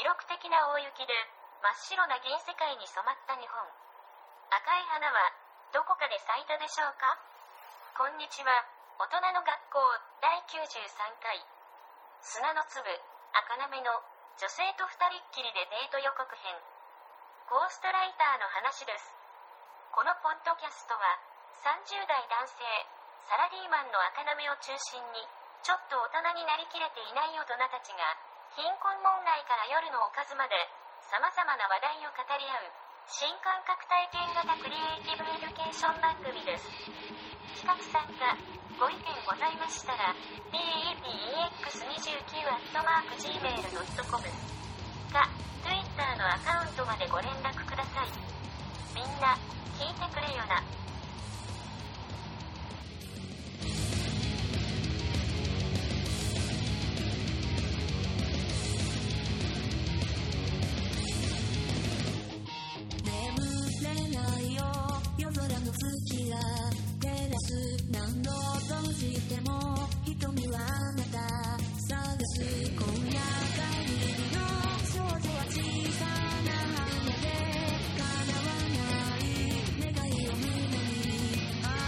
記録的な大雪で真っ白な銀世界に染まった日本。赤い花はどこかで咲いたでしょうか？こんにちは。大人の学校第93回。砂の粒、赤なめの女性と二人っきりでデート予告編。ゴーストライターの話です。このポッドキャストは30代男性、サラリーマンの赤なめを中心に、ちょっと大人になりきれていない大人たちが、貧困問題から夜のおかずまで、様々な話題を語り合う、新感覚体験型クリエイティブエデュケーション番組です。企画参加、ご意見ございましたら、pex29@gmail.com か、Twitter のアカウントまでご連絡ください。みんな、聞いてくれよな。 何度としても瞳はあなた探す今夜限りの少女は小さな羽で叶わない願いを胸に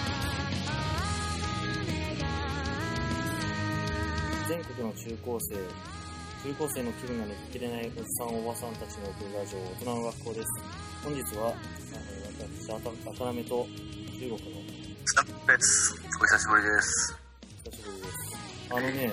全国の中高生の気分が抜ききれないおじさんおばさんたちの送るラジオ大人の学校です。本日は私赤なめと中国のです。お久しぶりです。 久しぶりです。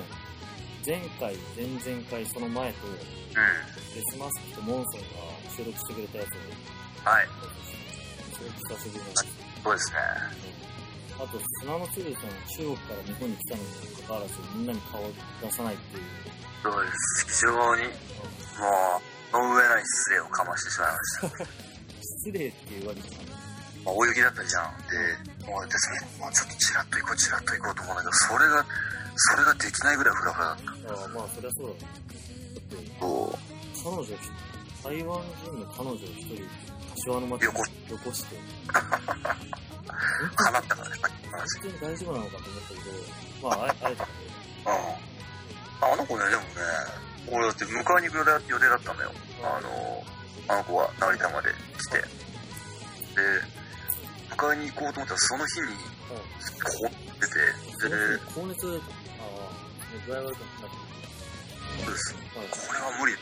前回、前々回、その前と、デスマスクとモンソンが収録してくれたやつを、 はい。 すごく久しぶりなんです。 そうですね。 あと、砂のつぶさん、中国から日本に来たのにもかかわらず、みんなに顔を出さないっていう。 そうです。非常に、もう、の上ない失礼をかましてしまいました。 失礼って言われてたの？ 大雪だったじゃん。で、もうですね、もうちょっとチラッと行こうと思うんだけど、それができないぐらいフラフラだった。 ああ、まあ、そりゃそうだね。だって、 そう。 台湾人の彼女を一人、柏の町によこして。 叶ったからね、さっきの話。 本当に大丈夫なのかと思ったけど、まあ、会えたけど。 あの子ね、でもね、俺だって迎えに行く予定だったんだよ。あの子は成田まで来て。で、迎えに行こうと思ったらその日に凍ってて、で、 高熱、具合悪くなってそうです。これは無理って、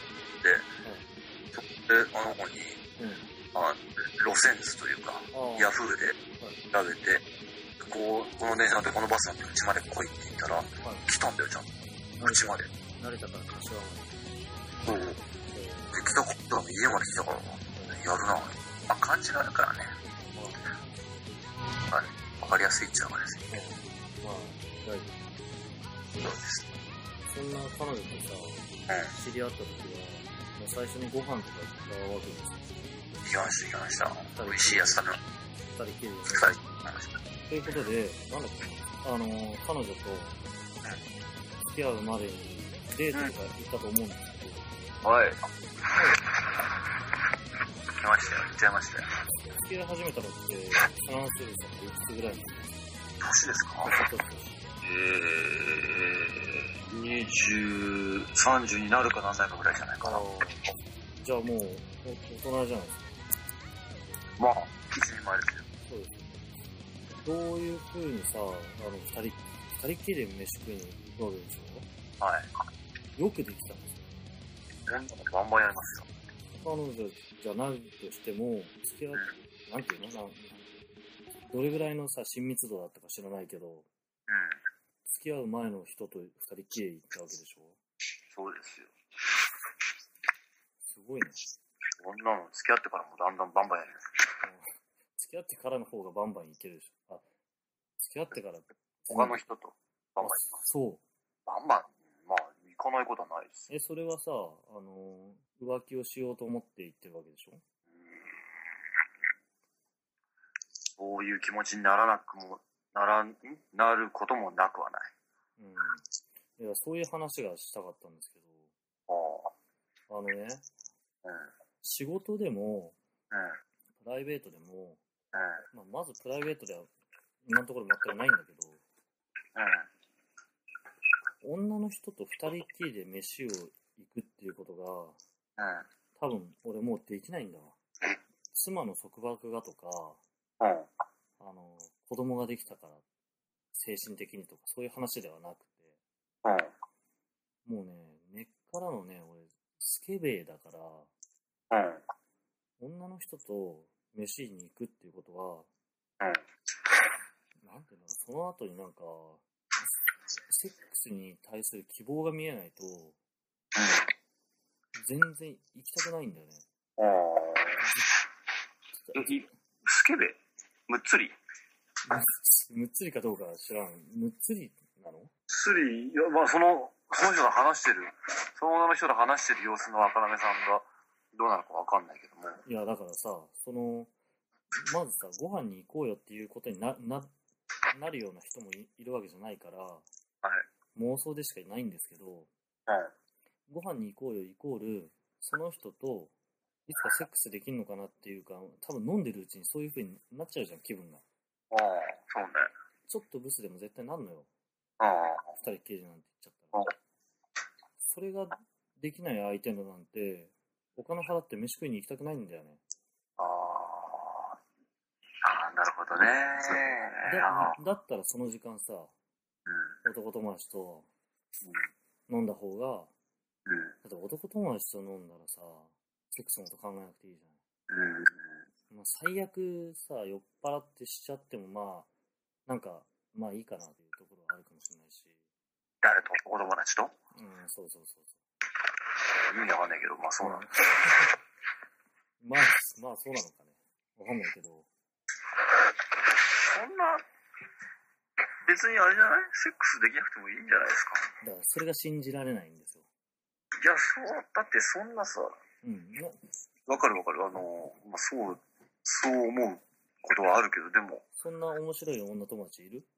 で、あの子に、路線図というか、ヤフーで調べて、この電車乗ってこのバス乗ってうちまで来いって言ったら、来たんだよ、ちゃんと。うちまで。 慣れたから柏まで。そう。で、来たことは家まで来たから、やるな。まあ、感じがあるからね。わかりやすいっちゃわかりやすい。 まあ、大丈夫。 そうです。 そんな彼女とさ、知り合った時は、もう最初にご飯とか行ったわけですよ。 行きました。美味しいやつだな。 二人きりで。 二人行きました。 ということで、なんだっけ、彼女と付き合うまでにデートとか行ったと思うんですけど。 はい。行っちゃいましたよ。 付き合い始めたのって、砂のつぶさんっていくつぐらいの年ですか？30になるかなんないかぐらいじゃないかな。 じゃあもう、大人じゃないですか。 まあ、一人前ですよ。 そうですね。どういう風にさ、二人っきりで飯食いに行くわけでしょ？はい。よくできたんですよ。 バンバンやりますよ。 彼女じゃないとしても、付き合う、なんていうの？どれぐらいのさ、親密度だったか知らないけど、付き合う前の人と二人っきり行ったわけでしょ？ そうですよ。 すごいね。 そんなの付き合ってからもだんだんバンバンやります。 付き合ってからの方がバンバンいけるでしょ？付き合ってから。 他の人とバンバン行きます。そう。バンバン、まあ、行かないことはないです。 それはさ、浮気をしようと思って言ってるわけでしょ？ そういう気持ちになることもなくはない。 いや、そういう話がしたかったんですけど、仕事でも、プライベートでも、まずプライベートでは今のところ全くないんだけど、女の人と二人っきりで飯を行くっていうことが、 多分俺もうできないんだわ。妻の束縛がとか、子供ができたから精神的にとかそういう話ではなくて、もうね、根っからのね、俺、スケベだから、女の人と飯に行くっていうことは、なんていうの、その後になんか、セックスに対する希望が見えないと、全然行きたくないんだよね。 スケベむっつりむっつりかどうか知らん。むっつりなの？ つり、いや、まあその人が話してる、その女の人が話してる様子の赤目さんがどうなのかわかんないけども。 いや、だからさ、まずさ、ご飯に行こうよっていうことになるような人も いるわけじゃないから、妄想でしかいないんですけど、ご飯に行こうよイコール、その人といつかセックスできるのかなっていうか、多分飲んでるうちにそういう風になっちゃうじゃん、気分が。 そうね。 ちょっとブスでも絶対なんのよ。二人っきりなんて言っちゃったら。それができない相手のなんて、お金払って飯食いに行きたくないんだよね。 なるほどね。 だったらその時間さ、男友達と飲んだ方が、だって男友達と飲んだらさ、セックスのこと考えなくていいじゃん。まあ、最悪さ、酔っ払ってしちゃってもまあ、なんか、まあいいかなというところはあるかもしれないし。 誰と？お友達と？ そう。 意味わかんないけど、まあそうなの。 まあそうなのかね。わかんないけど。 そんな、別にあれじゃない？セックスできなくてもいいんじゃないですか。 だからそれが信じられないんですよ。 いや、だってそんなさ、わかる。まあそう思うことはあるけど、でも。 そんな面白い女友達いる？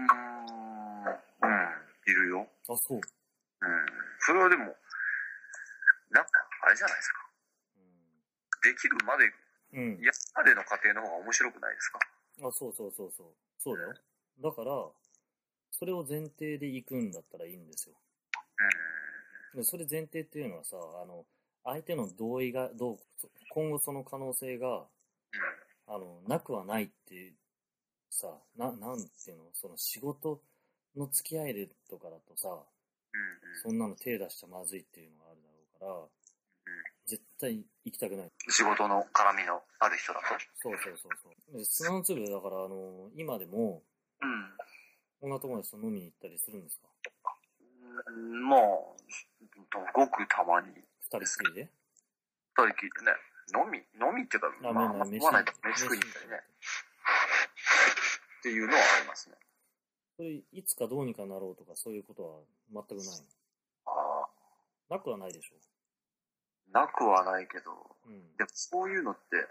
いるよ。 あ、そう。 それはでも、なんか、あれじゃないですか。できるまで、やるまでの過程の方が面白くないですか？ そう。そうだよ。だから、それを前提で行くんだったらいいんですよ。それ前提っていうのはさ、相手の同意が今後その可能性が、なくはないってさ、なんていうの、その仕事の付き合いでとかだとさ、そんなの手出しちゃまずいっていうのがあるだろうから、絶対行きたくない。 仕事の絡みのある人だと。 そう。砂の粒だから、今でも、女友達と飲みに行ったりするんですか？ まあ、ごくたまに。 二人っきりで？ 二人っきりでね。飲みっていうか、飯食いに行ったりね。っていうのはありますね。 それ、いつかどうにかなろうとか、そういうことは全くないの？なくはないでしょ？ なくはないけど、でもそういうのって、例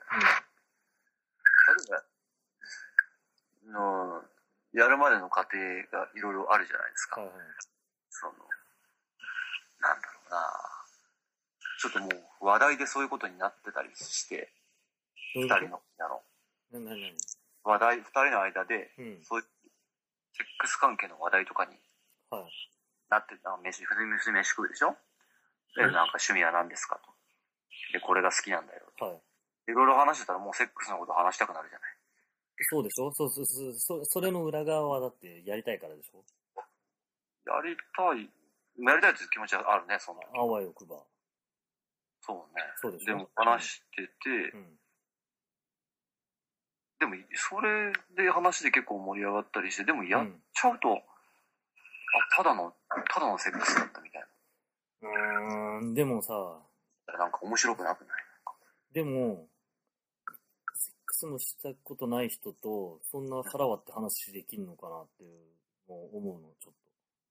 えば、やるまでの過程がいろいろあるじゃないですか。なんだろうな、ちょっともう話題でそういうことになってたりして、二人の話題、二人の間で、そういうセックス関係の話題とかになって、飯食うでしょ？で、なんか趣味は何ですかと。で、これが好きなんだよ。いろいろ話してたらもうセックスのこと話したくなるじゃない。 そうでしょ？それの裏側はだってやりたいからでしょ？ やりたいという気持ちはあるね、そんな。 あわよくば。 そうね。 そうでしょ？ でも話してて、でもそれで話で結構盛り上がったりして、でもやっちゃうと、ただのセックスだったみたいな。でもさ、 なんか面白くなくない？ でも、セックスもしたことない人と、そんな腹割って話できるのかなっていう思うの、ちょっと。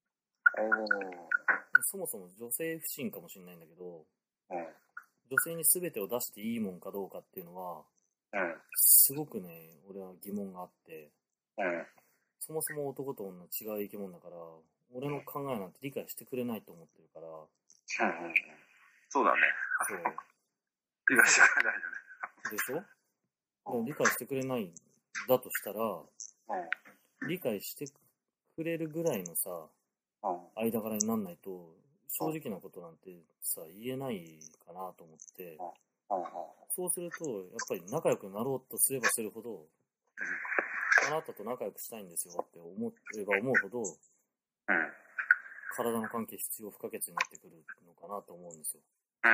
そもそも女性不信かもしれないんだけど、女性に全てを出していいもんかどうかっていうのは、すごくね、俺は疑問があって、そもそも男と女違う生き物だから、俺の考えなんて理解してくれないと思ってるから。 そうだね。 そう。 理解してくれないよね。 でしょ？理解してくれないだとしたら、理解してくれるぐらいのさ、間柄になんないと、 正直なことなんてさ、言えないかなと思って、そうすると、やっぱり仲良くなろうとすればするほど、あなたと仲良くしたいんですよって思えば思うほど、体の関係必要不可欠になってくるのかなと思うんですよ。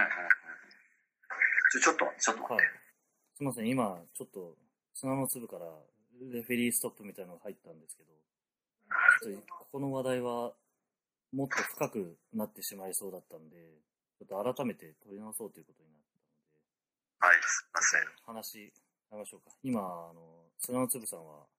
ちょっと待って。 はい。すみません、今、ちょっと砂の粒からレフェリーストップみたいなのが入ったんですけど、ちょっとここの話題はもっと深くなってしまいそうだったんで、ちょっと改めて取り直そうということになったので、 はい、すいません。 話しましょうか。今、砂の粒さんは、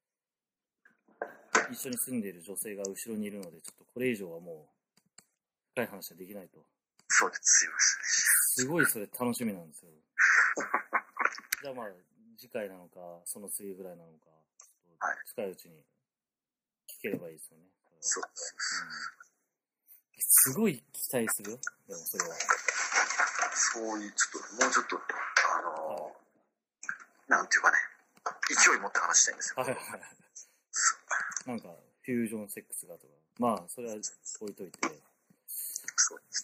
一緒に住んでいる女性が後ろにいるので、ちょっとこれ以上はもう、深い話はできないと。 そうです、すいません。 すごいそれ楽しみなんですよ。じゃあまあ、次回なのか、その次ぐらいなのか、近いうちに聞ければいいですよね。 そうです。 すごい期待するよ、でもそれは。 そういう、もうちょっと、なんていうかね、勢い持って話したいんですよ。 はいはいはい。なんか、フュージョンセックスがとか。まあ、それは置いといて。 そうです。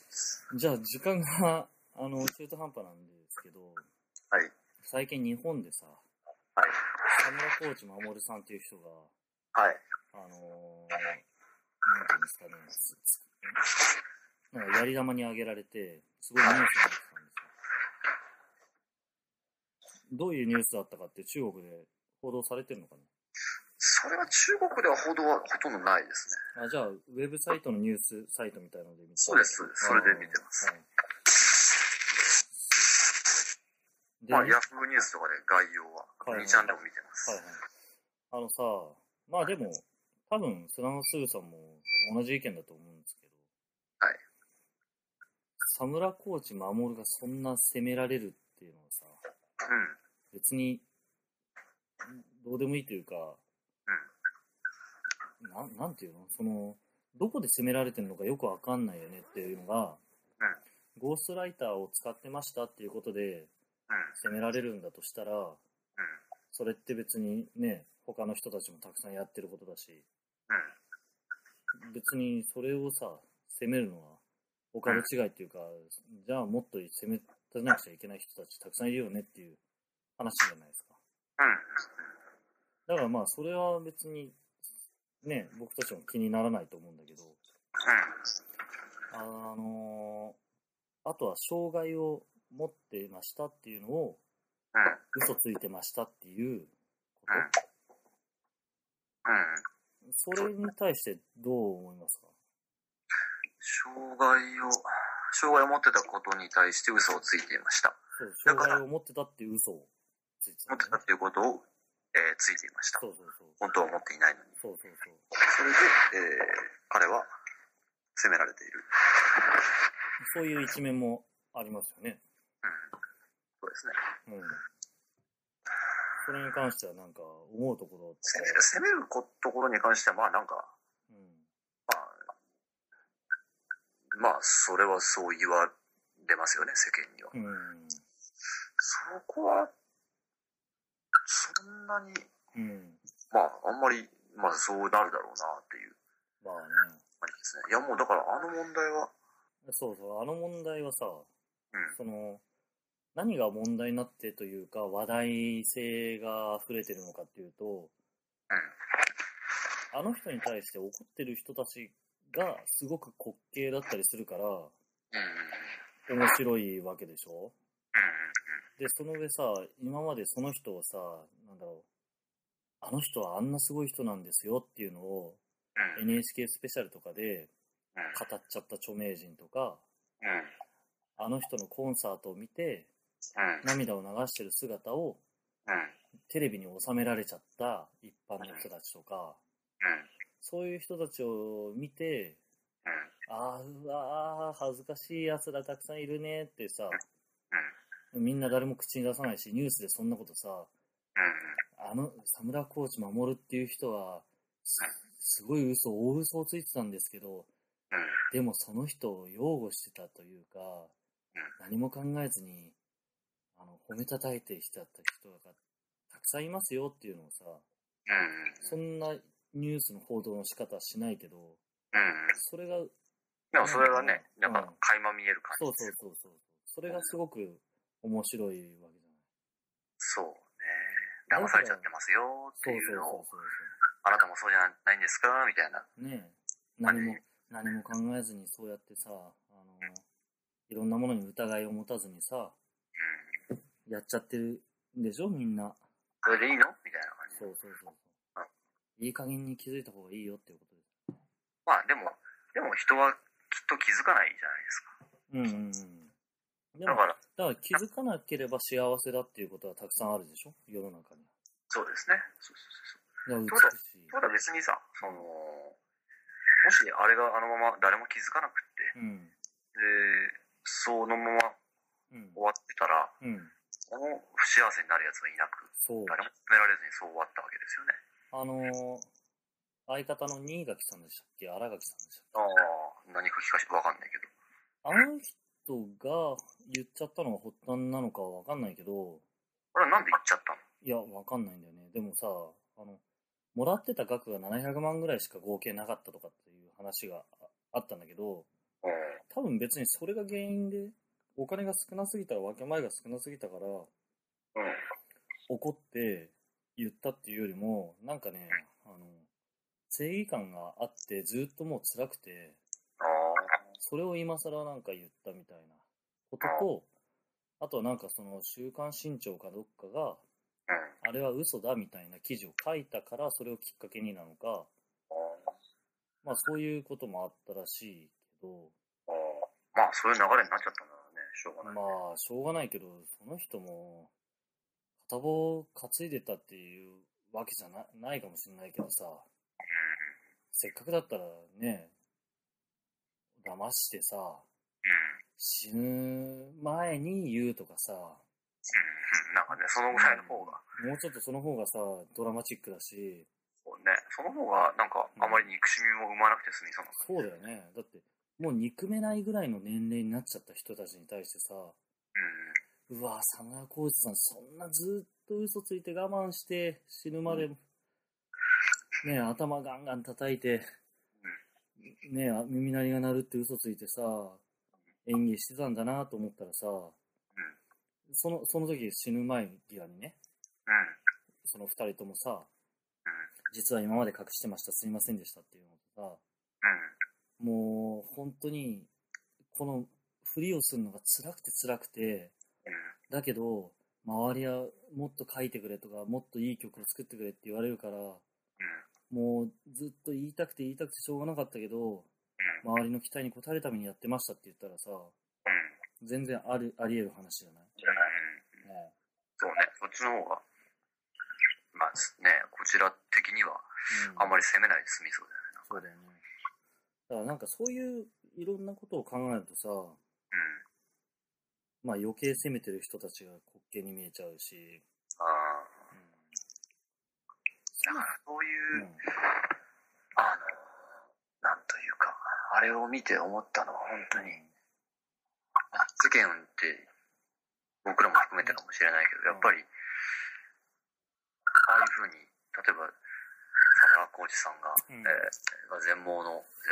じゃあ、時間が、中途半端なんですけど、 はい。 最近日本でさ、 はい。 田村コーチ守さんっていう人が、 はい。 なんていうんですかね、なんかやり玉に挙げられて、すごいニュースになってたんですよ。どういうニュースだったかって中国で報道されてるのかね。 それは中国では報道はほとんどないですね。 じゃあ、ウェブサイトのニュースサイトみたいなので見て。 そうです、そうです。それで見てます。はい、まあ、ヤフーニュースとかで概要は、2ちゃんでも見てます。はいはい。 さ、まあでも、多分、砂のすぐさんも同じ意見だと思うんですけど、 はい。 佐村コーチ守がそんな攻められるっていうのはさ、別に、どうでもいいというか、なんていうのどこで攻められてるのかよくわかんないよねっていうのが、ゴーストライターを使ってましたっていうことで、攻められるんだとしたら、それって別にね、他の人たちもたくさんやってることだし、別にそれをさ、攻めるのはお門違いっていうか、じゃあもっと攻め立てなくちゃいけない人たちたくさんいるよねっていう話じゃないですか。だからまあそれは別にね、僕たちも気にならないと思うんだけど、あとは障害を持ってましたっていうのを、嘘ついてましたっていうこと、それに対してどう思いますか？ 障害を持ってたことに対して嘘をついていました。 そう、障害を持ってたっていう嘘をついてた、 持ってたっていうことを、ついていました。 そうそうそう。 本当は持っていないのに。 そうそうそう。 それで、彼は責められている。 そういう一面もありますよね。 そうですね。 それに関してはなんか思うところって責めるところに関してはまあなんか、まあそれはそう言われますよね、世間には。そこはそんなに、まああんまりまあそうなるだろうなっていう。 まあね。 あれですね。いやもうだからあの問題は。 そうそう、あの問題はさ、何が問題になってというか話題性が溢れてるのかっていうと、あの人に対して怒ってる人たちがすごく滑稽だったりするから、面白いわけでしょ？で、その上さ、今までその人をさ、なんだろう、あの人はあんなすごい人なんですよっていうのを、NHK スペシャルとかで語っちゃった著名人とか、あの人のコンサートを見て、涙を流してる姿をテレビに収められちゃった一般の人たちとか、そういう人たちを見て、うわー恥ずかしい奴らたくさんいるねってさ、みんな誰も口に出さないし、ニュースでそんなことさ、佐村コーチ守っていう人はすごい大嘘をついてたんですけど、でもその人を擁護してたというか、何も考えずに褒めたたいてきた人がたくさんいますよっていうのをさ、そんなニュースの報道の仕方はしないけど、それがでもそれがね、なんか垣間見える感じ。 そう。それがすごく面白いわけじゃない。 そうね。騙されちゃってますよっていうのを、あなたもそうじゃないんですかみたいな。 ねえ。何も考えずにそうやってさ、いろんなものに疑いを持たずにさ、やっちゃってるんでしょ、みんな。 それでいいのみたいな感じ。 そう。いい加減に気づいた方がいいよっていうことです。 まあでも人はきっと気づかないじゃないですか。 だから気づかなければ幸せだっていうことはたくさんあるでしょ、世の中には。 そうですね。そう。ただ別にさ、もしあれがあのまま誰も気づかなくって、で、そのまま終わってたら、不幸せになるやつはいなく、誰も止められずにそう終わったわけですよね。 相方の新垣さんでしたっけ、新垣さんでしたっけ。 ああ、何か聞かせてわかんないけど。 あの人が言っちゃったのが発端なのかはわかんないけど。 あれはなんで言っちゃったの？ いや、わかんないんだよね。でもさ、もらってた額が700万ぐらいしか合計なかったとかっていう話があったんだけど、多分別にそれが原因で、お金が少なすぎたら、分け前が少なすぎたから、怒って言ったっていうよりも、なんかね、正義感があってずっともう辛くて、それを今更なんか言ったみたいなことと、あとはなんかその週刊新潮かどっかが、あれは嘘だみたいな記事を書いたからそれをきっかけになのか、まあそういうこともあったらしいけど、 まあそういう流れになっちゃったんだろうね、しょうがない。 まあしょうがないけど、その人も片棒担いでたっていうわけじゃないかもしれないけどさ、せっかくだったらね、騙してさ、死ぬ前に言うとかさ、 なんかね、そのぐらいの方が。 もうちょっとその方がさ、ドラマチックだし。 そうね、その方がなんかあまり憎しみも生まなくて済みそうな。 そうだよね。だって、もう憎めないぐらいの年齢になっちゃった人たちに対してさ、うわぁ、佐野浩市さん、そんなずっと嘘ついて我慢して死ぬまで、ね、頭ガンガン叩いて、ね、耳鳴りが鳴るって嘘ついてさ、演技してたんだなと思ったらさ、その時死ぬ前際にね、その二人ともさ、実は今まで隠してました、すいませんでしたっていうのとさ、もう本当にこのふりをするのが辛くて、だけど周りはもっと書いてくれとか、もっといい曲を作ってくれって言われるから、もうずっと言いたくてしょうがなかったけど、周りの期待に応えるためにやってましたって言ったらさ、全然あり得る話じゃない？ そうね、そっちの方が、まあね、こちら的にはあんまり責めないで済みそうだよね。 そうだよね。だからなんかそういういろんなことを考えるとさ、まあ余計責めてる人たちが滑稽に見えちゃうし。 だからそういう、なんというか、あれを見て思ったのは本当に、世間って僕らも含めてかもしれないけど、やっぱり、ああいうふうに、例えば、佐野浩市さんが、全盲、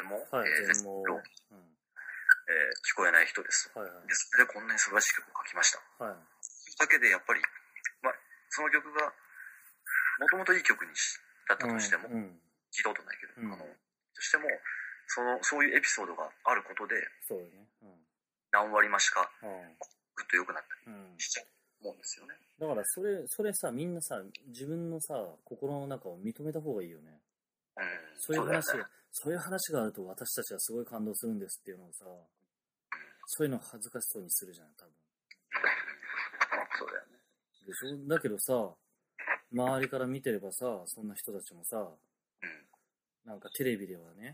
聞こえない人です。でそれでこんなに素晴らしい曲を書きました。それだけでやっぱり、まあ、その曲が、もともといい曲にだったとしても、聞いたことないけど、としても、そういうエピソードがあることで、何割増しか、ぐっと良くなったりしちゃうもんですよね。 だからそれさ、みんなさ、自分のさ、心の中を認めた方がいいよね。そういう話があると私たちはすごい感動するんですっていうのをさ、そういうの恥ずかしそうにするじゃん、多分。 そうだよね。 でしょ？だけどさ、周りから見てればさ、そんな人たちもさ、なんかテレビではね、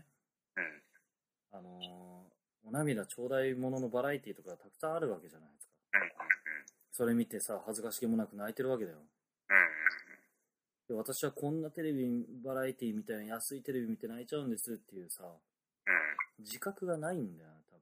お涙ちょうだいもののバラエティとかたくさんあるわけじゃないですか。それ見てさ、恥ずかしげもなく泣いてるわけだよ。で、私はこんなテレビバラエティみたいな安いテレビ見て泣いちゃうんですっていうさ、自覚がないんだよ、多分。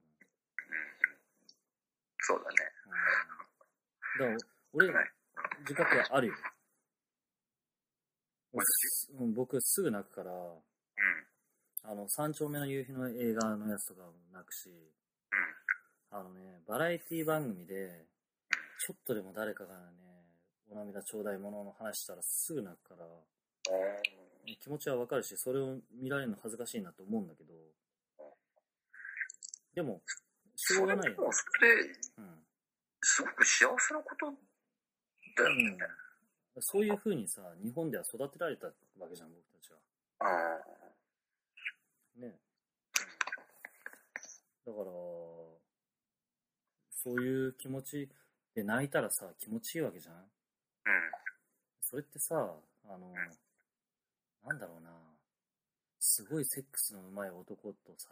そうだね。 だから俺、自覚はあるよ。僕すぐ泣くから、 三丁目の夕日の映画のやつとかもなくし、バラエティ番組で、ちょっとでも誰かがね、お涙ちょうだいものの話したらすぐ泣くから、気持ちはわかるし、それを見られるの恥ずかしいなと思うんだけど、でも、しょうがないよね。 それ、すごく幸せなことだよね。 そういう風にさ、日本では育てられたわけじゃん、僕たちは。ね。だから、そういう気持ちで泣いたらさ、気持ちいいわけじゃん。それってさ、なんだろうな、すごいセックスの上手い男とさ、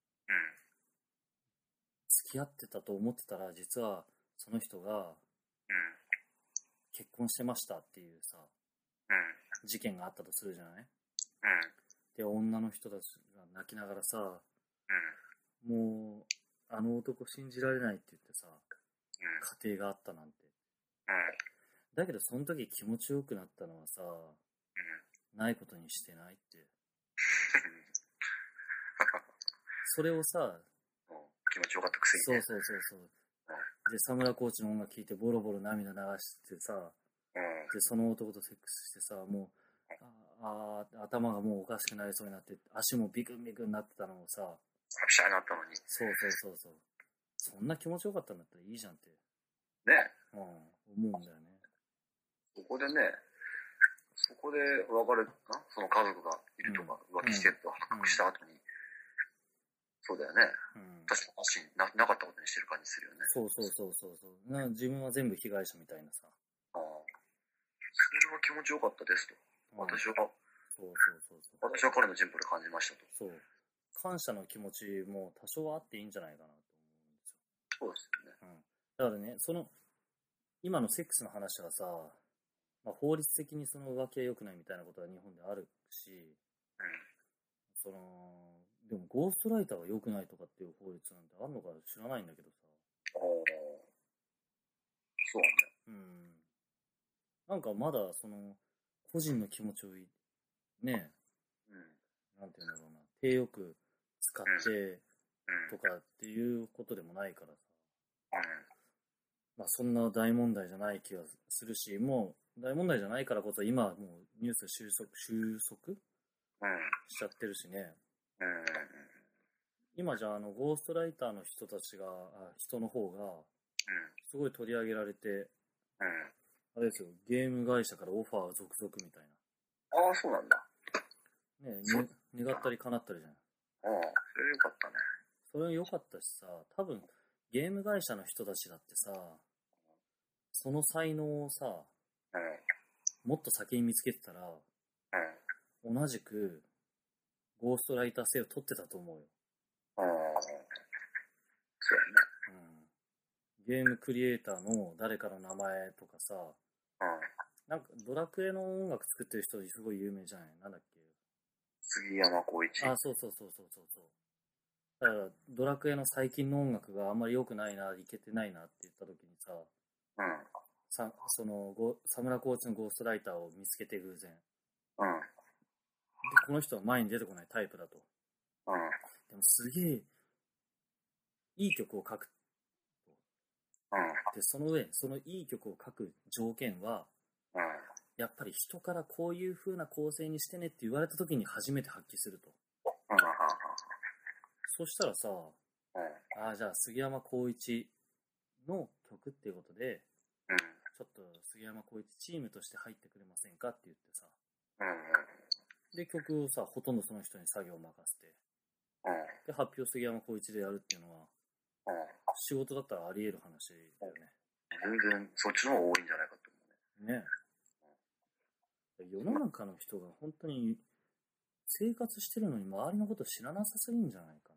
付き合ってたと思ってたら、実はその人が結婚してましたっていうさ、事件があったとするじゃない。で、女の人たちが泣きながらさ、もうあの男信じられないって言ってさ、家庭があったなんて。だけどその時気持ちよくなったのはさ、ないことにしてないって。それをさ、 気持ちよかったくせにね。 そう。で、サムラコーチの音楽聴いてボロボロ涙流してさ、で、その男とセックスしてさ、もう、頭がもうおかしくなりそうになって、足もビクンビクンになってたのをさ、 くしゃになったのに。 そう。そんな気持ちよかったんだったらいいじゃんって。 ね。 思うんだよね。 そこで別れた、その家族がいるとか、浮気してると発覚した後に、そうだよね。確かになかったことにしてる感じするよね。 そう。自分は全部被害者みたいなさ。 それは気持ちよかったですと。私は彼の進歩で感じましたと。 そう。感謝の気持ちも多少あっていいんじゃないかなと思うんですよ。そうですよね。 だからね、今のセックスの話はさ、法律的にその浮気は良くないみたいなことは日本であるし、でもゴーストライターは良くないとかっていう法律なんてあるのか知らないんだけどさ。 そうね。 なんかまだ個人の気持ちをね、なんていうんだろうな、手よく使ってとかっていうことでもないからさ。そんな大問題じゃない気がするし、もう大問題じゃないからこそ今はもうニュース収束しちゃってるしね。今じゃゴーストライターの人の方がすごい取り上げられて、あれですよ、ゲーム会社からオファー続々みたいな。 そうなんだ。 ね、願ったり叶ったりじゃん。 それよかったね。 それ良かったしさ、多分ゲーム会社の人たちだってさ、その才能をさ、もっと先に見つけてたら、同じくゴーストライター性を取ってたと思うよ。 そうやね。 ゲームクリエイターの誰かの名前とかさ、なんかドラクエの音楽作ってる人すごい有名じゃない？なんだっけ？ 杉山浩一。 そう。だからドラクエの最近の音楽があんまり良くないな、いけてないなって言った時にさ、サムラコーチのゴーストライターを見つけて偶然。で、この人は前に出てこないタイプだと。でもすげえいい曲を書く。で、その上、そのいい曲を書く条件は、やっぱり人からこういう風な構成にしてねって言われた時に初めて発揮すると。そしたらさ、じゃあ杉山浩一の曲っていうことで、ちょっと杉山浩一チームとして入ってくれませんかって言ってさ、で、曲をさ、ほとんどその人に作業を任せて、で、発表杉山浩一でやるっていうのは、仕事だったらあり得る話だよね。 全然そっちの方が多いんじゃないかと思うね。 世の中の人が本当に生活してるのに周りのこと知らなさすぎんじゃないかな。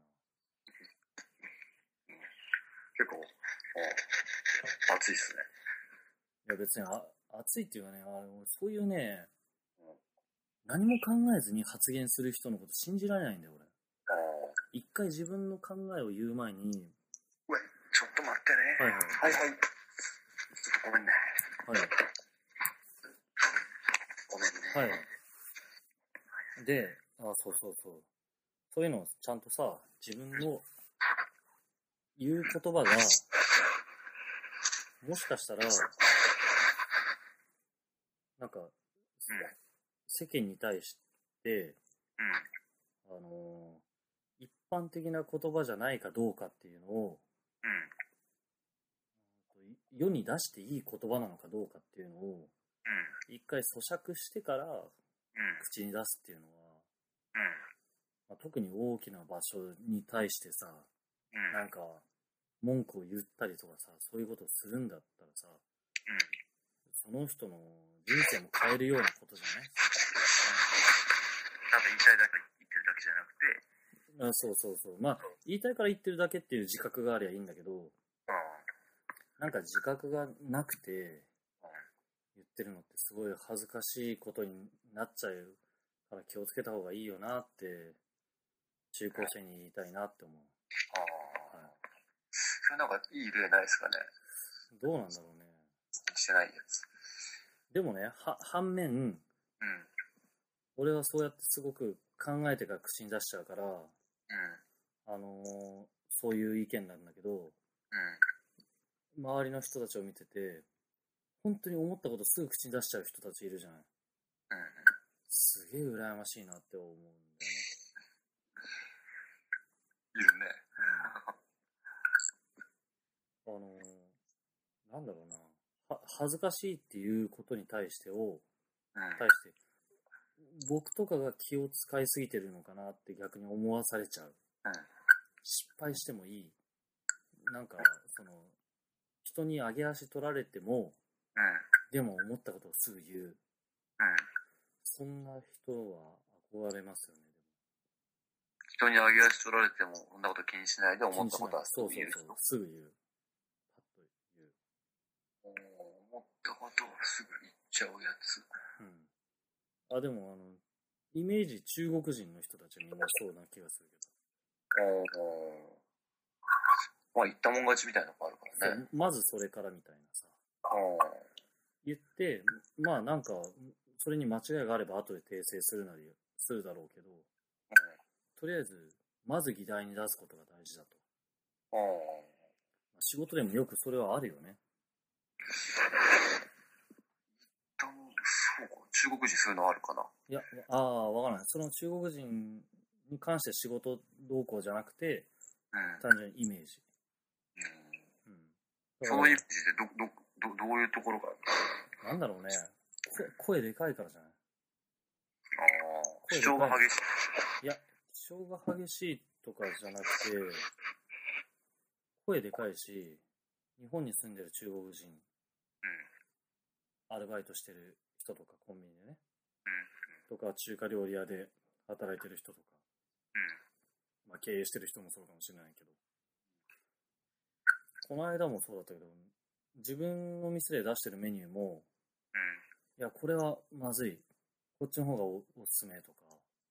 結構熱いっすね。 いや別に熱いっていうかね、そういうね、何も考えずに発言する人のこと信じられないんだよ俺。一回自分の考えを言う前に、 ちょっと待ってね。はい。ちょっとごめんね。ごめんね。 で、そう。 そういうのをちゃんとさ、自分の言う言葉が、もしかしたら、なんか、世間に対して、一般的な言葉じゃないかどうかっていうのを、世に出していい言葉なのかどうかっていうのを、一回咀嚼してから口に出すっていうのは、まあ、特に大きな場所に対してさ、なんか文句を言ったりとかさ、そういうことをするんだったらさ、その人の人生も変えるようなことじゃない？ なんか言いたいだけ言ってるだけじゃなくて、 そうそうそう。まあ、言いたいから言ってるだけっていう自覚がありゃいいんだけど、なんか自覚がなくて言ってるのってすごい恥ずかしいことになっちゃうから気をつけた方がいいよなって中高生に言いたいなって思う。 それなんかいい例ないですかね。 どうなんだろうね。 してないやつ。 でもね、反面、俺はそうやってすごく考えてから口に出しちゃうから、そういう意見なんだけど、周りの人たちを見てて、本当に思ったことすぐ口に出しちゃう人たちいるじゃない。すげえ羨ましいなって思うんだよね。 いるね。 なんだろうな。恥ずかしいっていうことに対して僕とかが気を使いすぎてるのかなって逆に思わされちゃう。失敗してもいい。なんか、人に上げ足取られても、でも思ったことをすぐ言う。そんな人は憧れますよね。 人に上げ足取られても、そんなこと気にしないで思ったことはすぐ言う。 そう、すぐ言う。パッと言う。 思ったことをすぐ言っちゃうやつ。 でもイメージ中国人の人たちはみんなそうな気がするけど。まあ言ったもん勝ちみたいなのがあるからね。 まずそれからみたいなさ。言って、まあなんか、それに間違いがあれば後で訂正するなりするだろうけど、とりあえず、まず議題に出すことが大事だと。仕事でもよくそれはあるよね。 そうか、中国人そういうのあるかな。 いや、わからない。その中国人に関して仕事動向じゃなくて、単純にイメージ。 そのイメージでどういうところがなんだろうね。声でかいからじゃない？ 主張が激しい。 いや、主張が激しいとかじゃなくて、声でかいし、日本に住んでる中国人、アルバイトしてる人とかコンビニでね、とか中華料理屋で働いてる人とか、まあ経営してる人もそうかもしれないけど、この間もそうだったけど、自分の店で出してるメニューも、いや、これはまずい。こっちの方が おすすめとか。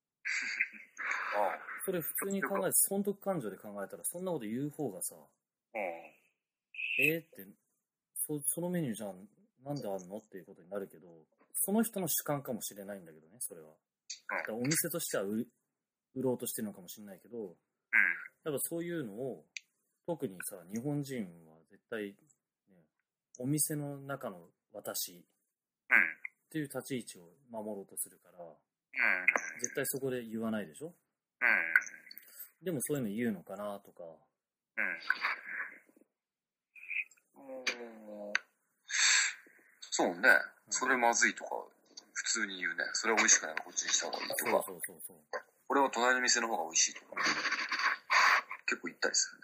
それ普通に考えて、損得感情で考えたら、そんなこと言う方がさ、って、そのメニューじゃん、なんであんのっていうことになるけど、その人の主観かもしれないんだけどね、それは。だからお店としては売ろうとしてるのかもしれないけど、やっぱそういうのを、特にさ、日本人は絶対、ね、お店の中の私っていう立ち位置を守ろうとするから、絶対そこで言わないでしょ。でもそういうの言うのかなとか。 そうね。それまずいとか、普通に言うね。それは美味しくないからこっちにした方がいいとか。 そう。 これは隣の店の方が美味しいとか。結構言ったりするね。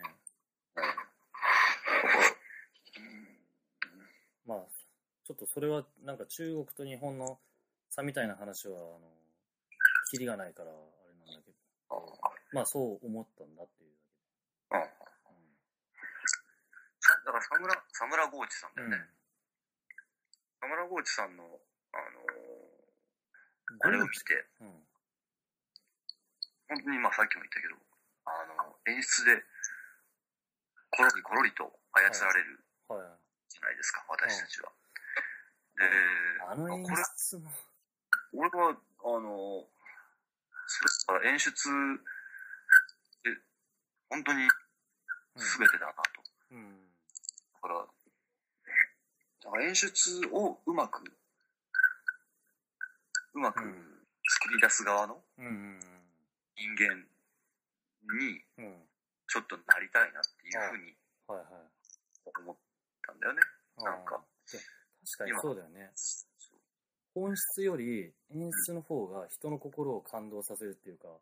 まあ、ちょっとそれはなんか中国と日本の差みたいな話は、キリがないからあれなんだけど。まあそう思ったんだっていうだけで。 だからサムラゴーチさんだよね。サムラゴーチさんの、あれを見て、本当にまあさっきも言ったけど、演出でコロリと操られるじゃないですか、私たちは。で、 演出も俺は、 それから演出って本当に全てだなと。 うん。 だから演出をうまく作り出す側の人間にちょっとなりたいなっていうふうに思ったんだよね。なんか確かにそうだよね。本質より演出の方が人の心を感動させるっていうか。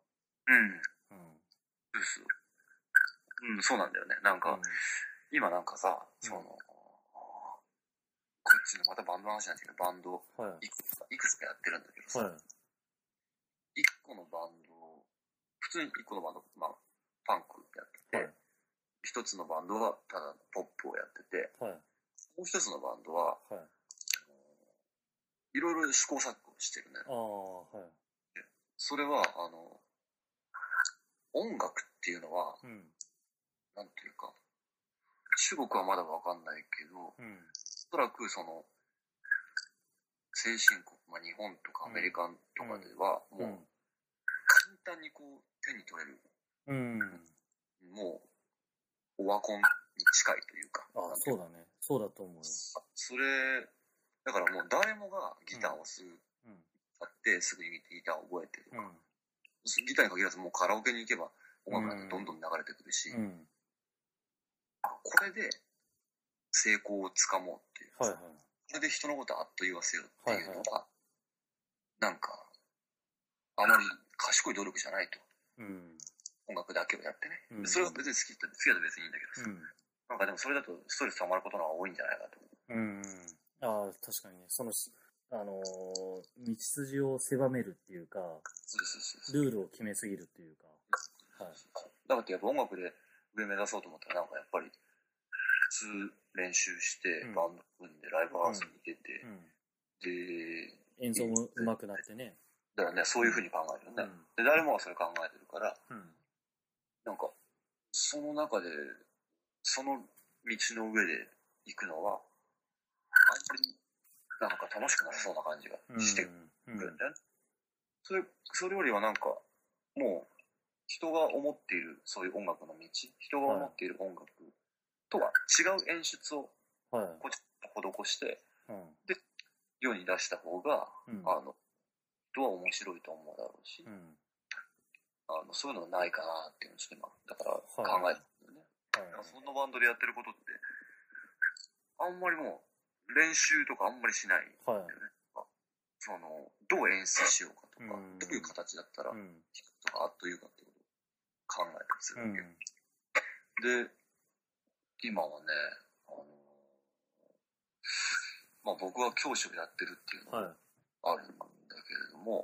そうなんだよね。なんか、今なんかさ、こっちのまたバンドの話なんだけど、バンドいくつかやってるんだけどさ、一個のバンド、普通に一個のバンド、まあ、パンクやってて、一つのバンドはただポップをやってて、もう一つのバンドは、いろいろ試行錯誤してるね。それは、音楽っていうのは、なんていうか、中国はまだわかんないけど、おそらくその、先進国、まあ、日本とかアメリカとかでは、もう、簡単にこう、手に取れる。もう、オワコンに近いというか。 そうだね。そうだと思うよ。 それ、だからもう誰もがギターをすぐ買って、すぐにギターを覚えてとか、ギターに限らずもうカラオケに行けば音楽なんてどんどん流れてくるし、これで成功をつかもうっていう、これで人のことをあっと言わせようっていうのが、なんか、あまり賢い努力じゃないと。音楽だけをやってね。それは別に好きだと別にいいんだけどさ。なんかでもそれだとストレス溜まることの方が多いんじゃないかと。 確かにね。その、道筋を狭めるっていうか、ルールを決めすぎるっていうか。 だからやっぱ音楽で上目指そうと思ったらなんかやっぱり普通練習してバンド組んでライブハウスに出て、 で演奏も上手くなってね。 だからね、そういうふうに考えるよね。で誰もがそれ考えてるから、なんかその中でその道の上で行くのはあんまりなんか楽しくなさそうな感じがしてくるんだよね。それよりはなんかもう人が思っているそういう音楽の道、人が思っている音楽とは違う演出をこっち施して、で世に出した方が、人は面白いと思うだろうし、そういうのないかなっていうのをちょっと今だから考えてるんだよね。そのバンドでやってることってあんまりもう練習とかあんまりしないんだよね。そのどう演出しようかとか、どういう形だったら人とかあっというかってことを考えたりするわけ。で今はね、まあ僕は教師をやってるっていうのがあるんだけれども、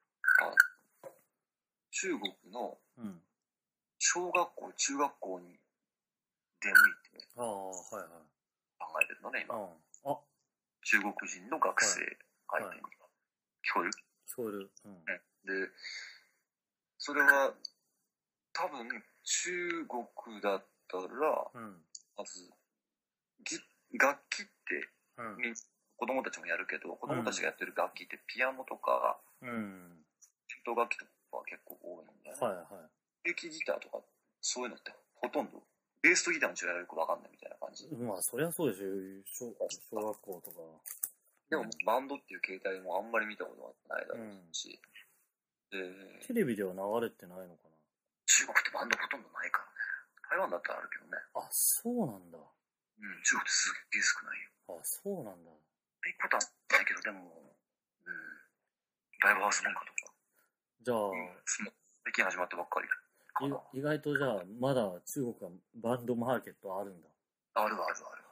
中国の小学校、中学校に出向いて考えてるのね、今。中国人の学生相手に。聞こえる？で、それは多分中国だったら、まず楽器って子供たちもやるけど、子供たちがやってる楽器ってピアノとか中等楽器とか結構多いんだよね。電気ギターとかそういうのってほとんどベースとギターの違いがよく分かんないみたいな感じ。 まあそりゃそうですよ。小学校とか。 でもバンドっていう形態もあんまり見たことがないだろうし、 テレビでは流れてないのかな。 中国ってバンドほとんどないからね。台湾だったらあるけどね。 そうなんだ。 中国ってすっげえ少ないよ。 そうなんだ。 ないことはないけど、でも、ライブハウス文化とか。 じゃあ、 最近始まったばっかりかな。 意外とじゃあ、まだ中国はバンドマーケットあるんだ。 ある。で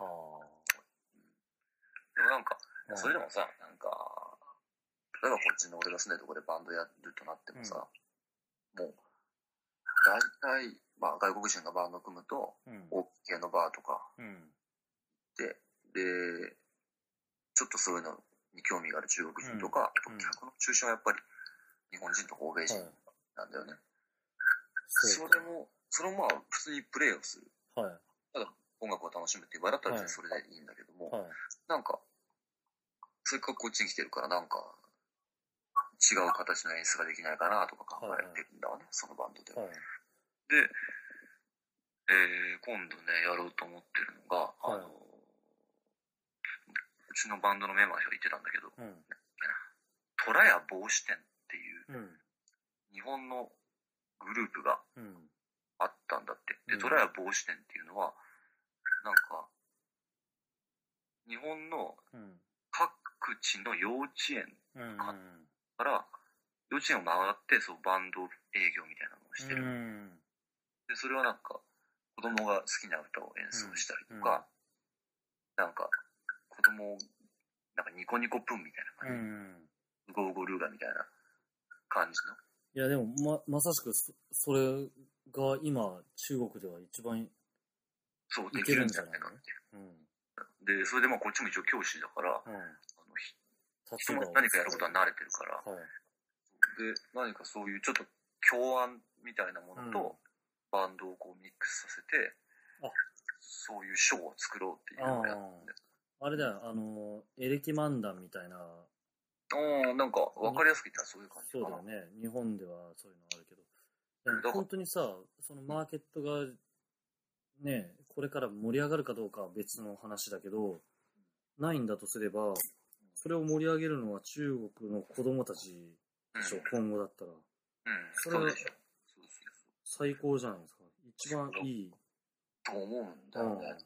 もなんか、それでもさ、なんか、例えばこっちの俺が住んでるところでバンドやるとなってもさ、もう、大体、まあ外国人がバンド組むと、大きい系のバーとか、で、ちょっとそういうのに興味がある中国人とか、客の中心はやっぱり日本人とか欧米人なんだよね。それもまあ普通にプレイをする。ただ音楽を楽しむっていう場合だったら別にそれでいいんだけども、なんか、せっかくこっちに来てるからなんか、 違う形の演出ができないかなとか考えてるんだわね、そのバンドでは。で、今度ね、やろうと思ってるのが、うちのバンドのメンバーが言ってたんだけど、虎屋帽子店っていう、日本のグループがあったんだって。で、虎屋帽子店っていうのは、なんか、日本の各地の幼稚園から、幼稚園を回って、そう、バンド営業みたいなのをしてる。で、それはなんか、子供が好きな歌を演奏したりとか、なんか、子供を、なんかニコニコプンみたいな感じ。ゴーゴルーガみたいな感じの。 いや、でも、まさしくそれが今、中国では一番そう、できるんじゃないかって。で、それでまあこっちも一応教師だから、人も何かやることは慣れてるから、で、何かそういうちょっと教案みたいなものと、バンドをこうミックスさせて、そういうショーを作ろうっていうのをやって。 あれだよ、エレキ漫談みたいな。 なんか分かりやすく言ったらそういう感じかな。 そうだよね。日本ではそういうのあるけど。本当にさ、そのマーケットが、ね、これから盛り上がるかどうかは別の話だけど、ないんだとすれば、それを盛り上げるのは中国の子供たちでしょ、今後だったら。それは最高じゃないですか。一番いい。 と思うんだよね。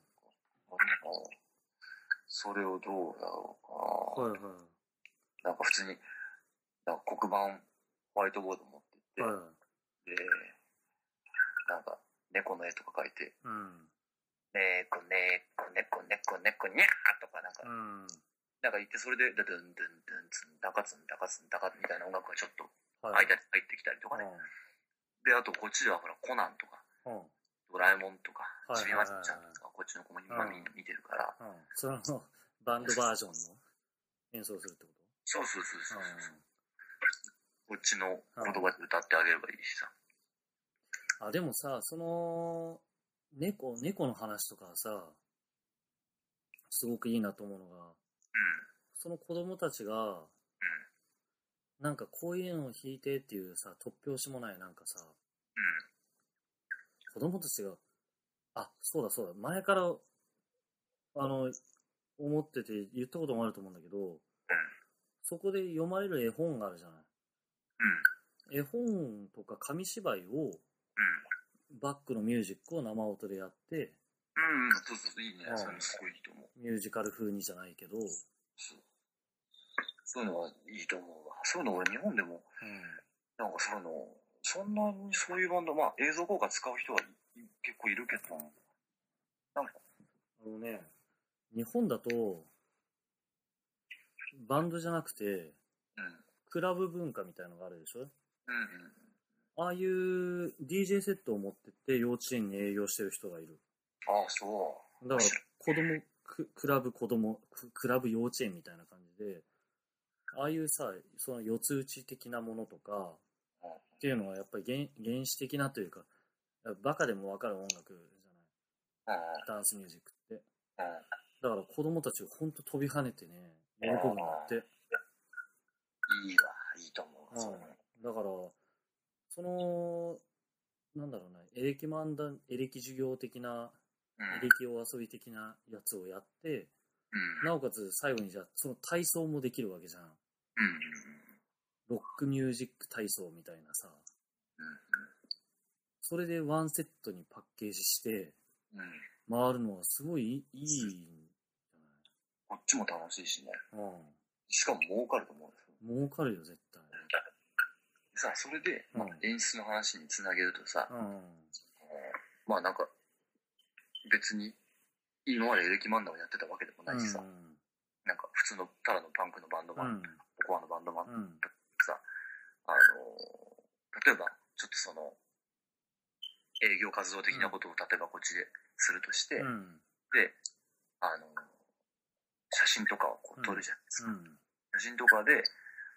それをどうやろうかな。なんか普通に、なんか黒板、ホワイトボード持ってって、で、なんか猫の絵とか描いて、猫にゃーとかなんか、なんか言って、それで、ドゥンドゥンドゥンツン、ダカツンダカツンダカみたいな音楽がちょっと間に入ってきたりとかね。で、あとこっちではほら、コナンとか、ドラえもんとか、ちびまちゃんとか、こっちの子も今見てるから。 そのバンドバージョンの演奏するってこと？ そう。こっちの言葉で歌ってあげればいいしさ。 でもさ、その、猫の話とかさ、すごくいいなと思うのが、その子供たちが、なんかこういうのを弾いてっていうさ、突拍子もないなんかさ、子供たちが、そうだ、前から、思ってて言ったこともあると思うんだけど、そこで読まれる絵本があるじゃない。絵本とか紙芝居を、バックのミュージックを生音でやって、 そう、いいね。それすごいいいと思う。 ミュージカル風にじゃないけど、 そういうのはいいと思うわ。そういうの俺日本でも、なんかそういうの、そんなにそういうバンド、まあ映像効果使う人は結構いるけど、なんか。 日本だと、バンドじゃなくて、クラブ文化みたいのがあるでしょ？ああいう DJ セットを持ってって幼稚園に営業してる人がいる。 そう。 だからクラブ幼稚園みたいな感じで、ああいうさ、その四つ打ち的なものとか、っていうのはやっぱり原始的なというか、バカでもわかる音楽じゃない。ダンスミュージックって。だから子供たちがほんと飛び跳ねてね、喜ぶんだって。 いいと思う。 だから、その、なんだろうな、エレキ授業的な、エレキお遊び的なやつをやって、なおかつ最後にじゃあその体操もできるわけじゃん。ロックミュージック体操みたいなさ。それでワンセットにパッケージして、回るのはすごいいいんじゃない？ こっちも楽しいしね。しかも儲かると思うよ。 儲かるよ、絶対。 さ、それで、演出の話につなげるとさ、まあなんか、別に、今までエレキ漫談をやってたわけでもないしさ、なんか普通の、ただのパンクのバンドマン、コアのバンドマンさ、例えば、ちょっとその、営業活動的なことを例えばこっちでするとして、で、写真とかをこう撮るじゃないですか。写真とかで、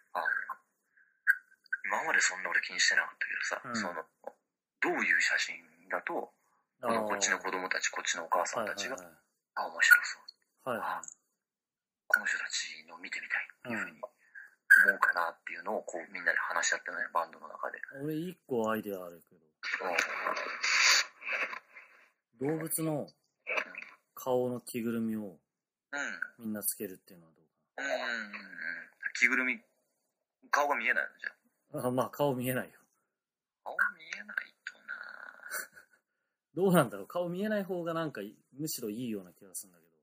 今までそんな俺気にしてなかったけどさ、その、どういう写真だと、こっちの子供たち、こっちのお母さんたちが、面白そう。この人たちの見てみたいっていうふうに思うかなっていうのをこうみんなで話し合ってね、バンドの中で。 俺一個アイデアあるけど、動物の顔の着ぐるみをみんなつけるっていうのはどうかな。 着ぐるみ、顔が見えないのじゃあ、まあ顔見えないよ。 顔見えないとなどうなんだろう、顔見えない方がなんかむしろいいような気がするんだけど。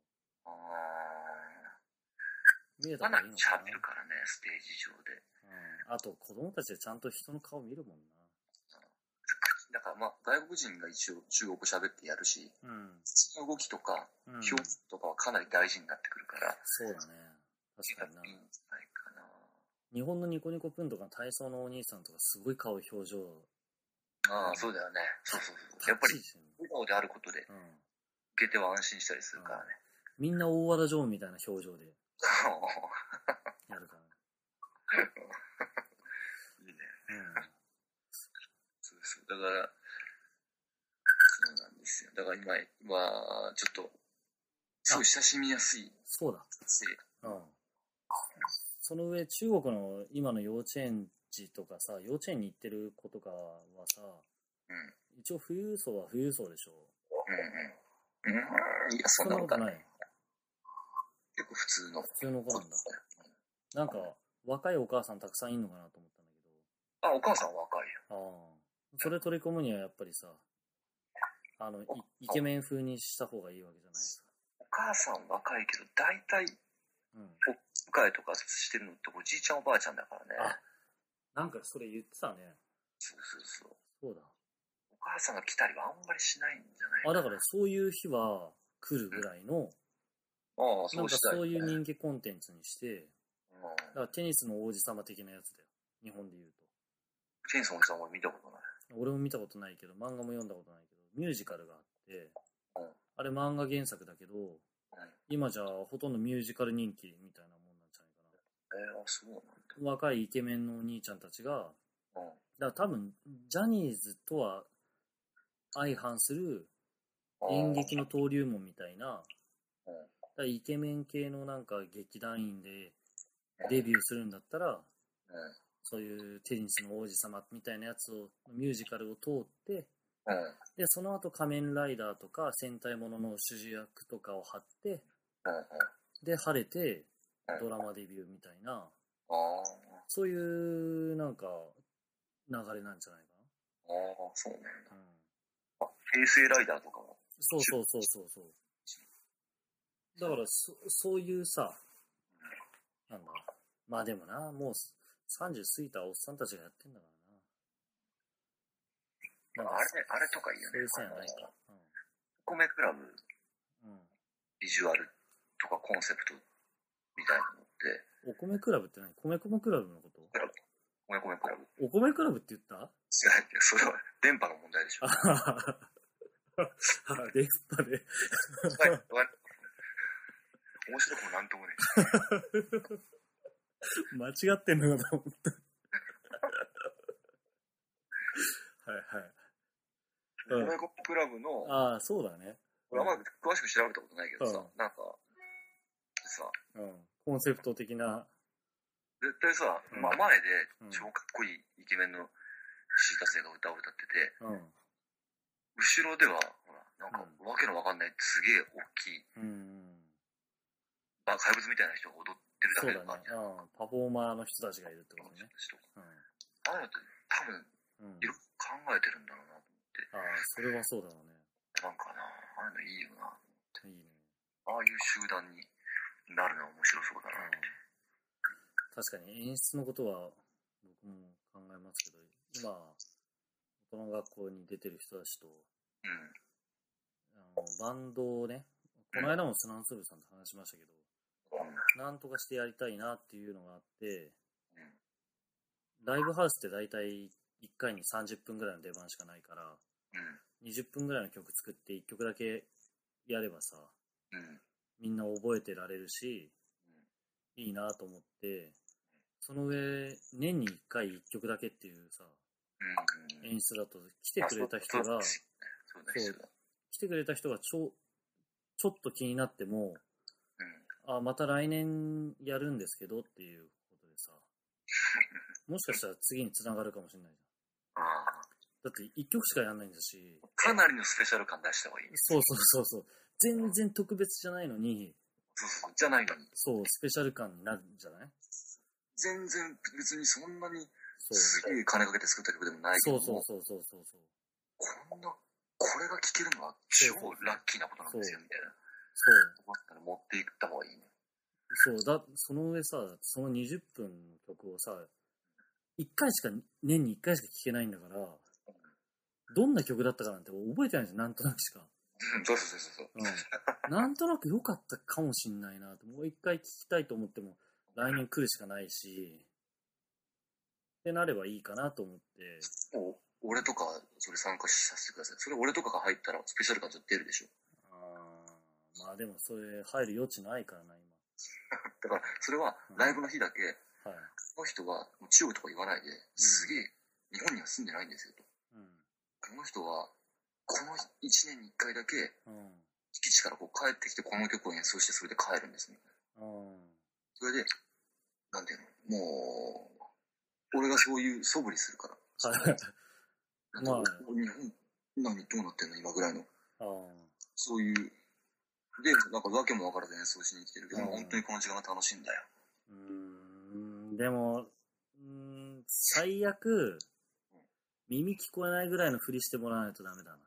見えた方がいいのかな。 喋るからね、ステージ上で。 あと子供たちでちゃんと人の顔見るもんな。 だからまあ外国人が一応中国語喋ってやるし、その動きとか表現とかはかなり大事になってくるから。 そうだね。確かにな。日本のニコニコプンとか体操のお兄さんとかすごい顔表情。 ああ、そうだよね。そう。やっぱり笑顔であることで、受け手は安心したりするからね。 みんな大和田城みたいな表情でやるからね。 いいね。そうだから、そうなんですよ。だから今ちょっと、すごい親しみやすい。 そうだ。その上、中国の今の幼稚園児とかさ、幼稚園に行ってる子とかはさ、一応富裕層は富裕層でしょ。 いや、そんなことない。結構普通の子なんだ。なんか、若いお母さんたくさんいるのかなと思ったんだけど。お母さん若いよ。それ取り込むにはやっぱりさ、イケメン風にした方がいいわけじゃないですか。 お母さん若いけど、大体、お迎えとかしてるのっておじいちゃんおばあちゃんだからね。 なんかそれ言ってたね。 そうだ。お母さんが来たりはあんまりしないんじゃないかな。 だからそういう日は来るぐらいの、なんかそういう人気コンテンツにして、だからテニスの王子様的なやつだよ。日本で言うと。 テニスの王子様は見たことない。 俺も見たことないけど、漫画も読んだことないけど、ミュージカルがあって、あれ漫画原作だけど、今じゃほとんどミュージカル人気みたいなもんなんじゃないかな。 そうなんだ。 若いイケメンのお兄ちゃんたちが、だから多分、ジャニーズとは相反する演劇の登竜門みたいな、イケメン系のなんか劇団員でデビューするんだったら、そういうテニスの王子様みたいなやつを、ミュージカルを通って、で、その後仮面ライダーとか戦隊ものの主役とかを張って、で、晴れてドラマデビューみたいな、そういうなんか流れなんじゃないかな。 そうなんだ。平成ライダーとかも。 そう。だからそういうさ、なんだ。まあでもな、もう30過ぎたおっさんたちがやってんだからな。 あれとかいいよね。 そういう線やないか。 お米クラブ、ビジュアルとかコンセプトみたいなのって。 お米クラブって何？米クラブのこと？ 米クラブ。 お米クラブって言った？ 違う、それは電波の問題でしょ。 電波で。 面白くもなんともね。 間違ってんのかと思った。 米クラブの。 そうだね。 俺あんま詳しく調べたことないけどさ、なんか、 コンセプト的な。 絶対さ、前で超かっこいいイケメンの石井達也が歌を歌ってて、後ろでは、ほら、なんか、わけのわかんないすげえ大きい、怪物みたいな人が踊ってるだけだから、 パフォーマーの人たちがいるってことね。 ああいうのって多分、いろいろ考えてるんだろうなと思って。 それはそうだろうね。 なんかな、ああいうのいいよな。 いいね。 ああいう集団になるのは面白そうだなって。 確かに演出のことは僕も考えますけど、今、大人学校に出てる人たちと、バンドをね、この間もスナンスーブさんと話しましたけど、なんとかしてやりたいなっていうのがあって、ライブハウスって大体1回に30分ぐらいの出番しかないから、20分ぐらいの曲作って1曲だけやればさ、みんな覚えてられるし、いいなと思って、その上、年に1回1曲だけっていうさ、演出だと来てくれた人が、来てくれた人がちょっと気になっても、また来年やるんですけどっていうことでさ、 もしかしたら次に繋がるかもしれないじああ。 ゃん。だって1曲しかやんないんだし。 かなりのスペシャル感出した方がいい。 そう。全然特別じゃないのに。 そう。じゃないのに。 そう、スペシャル感になるんじゃない？ 全然別にそんなにすげえ金かけて作った曲でもないけども。 そう。 これが聴けるのは超ラッキーなことなんですよ、みたいな。 そう。 持っていった方がいいね。 その上さ、その20分の曲をさ、年に1回しか聴けないんだから、どんな曲だったかなんて覚えてないじゃん、なんとなくしか。 そう。 なんとなく良かったかもしんないなと、もう一回聴きたいと思っても、来年来るしかないし、ってなればいいかなと思って。 俺とか、それ参加させてください。それ俺とかが入ったらスペシャル感ちょっと出るでしょ。 まあでもそれ入る余地ないからな、今。 だから、それはライブの日だけ、 はい、 この人は中国とか言わないで、すげえ日本には住んでないんですよと。この人は、この1年に1回だけ、基地からこう帰ってきてこの曲を演奏してそれで帰るんですね。それで、なんていうの、もう、俺がそういう素振りするから。まあ、日本、何どうなってんの今ぐらいの。そういう、で、なんか訳も分からず演奏しに来てるけど、本当にこの時間が楽しいんだよ。 でも、最悪、耳聞こえないぐらいのふりしてもらわないとダメだな。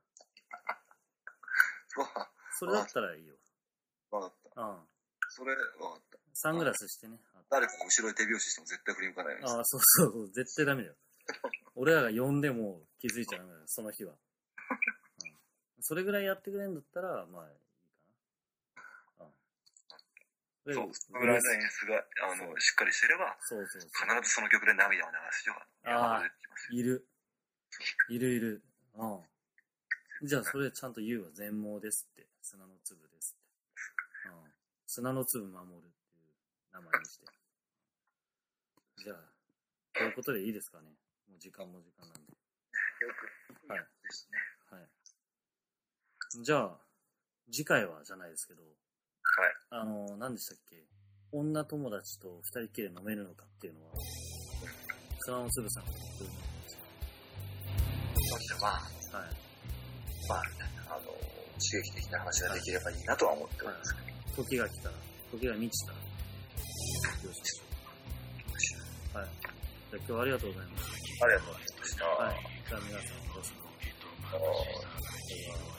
それだったらいいよ。 分かった。それ、分かった。 サングラスしてね。 誰かが後ろで手拍子しても絶対振り向かないように。 そう、絶対ダメだよ。俺らが呼んでも気づいちゃうのよ、その日は。それぐらいやってくれるんだったら、まあ、いいかな。 そう、そのぐらいの演出が、しっかりしてれば、必ずその曲で涙を流す人が山ほど出てきます。 いる。じゃあ、それちゃんと言うわ。全盲ですって。砂の粒ですって。砂の粒守るっていう名前にして。じゃあ、ということでいいですかね。もう時間なんで。はい。 ですね。 はい。じゃあ、次回はじゃないですけど、 はい。 何でしたっけ？女友達と二人きりで飲めるのかっていうのは、砂の粒さんが言ってるんですか？ そうですね、はい。刺激的な話ができればいいなとは思っておりますけど。 時が満ちたら、どうしましょう。はい。じゃあ今日はありがとうございます。 ありがとうございました。 はい。じゃあ皆さん、よろしくお願いします。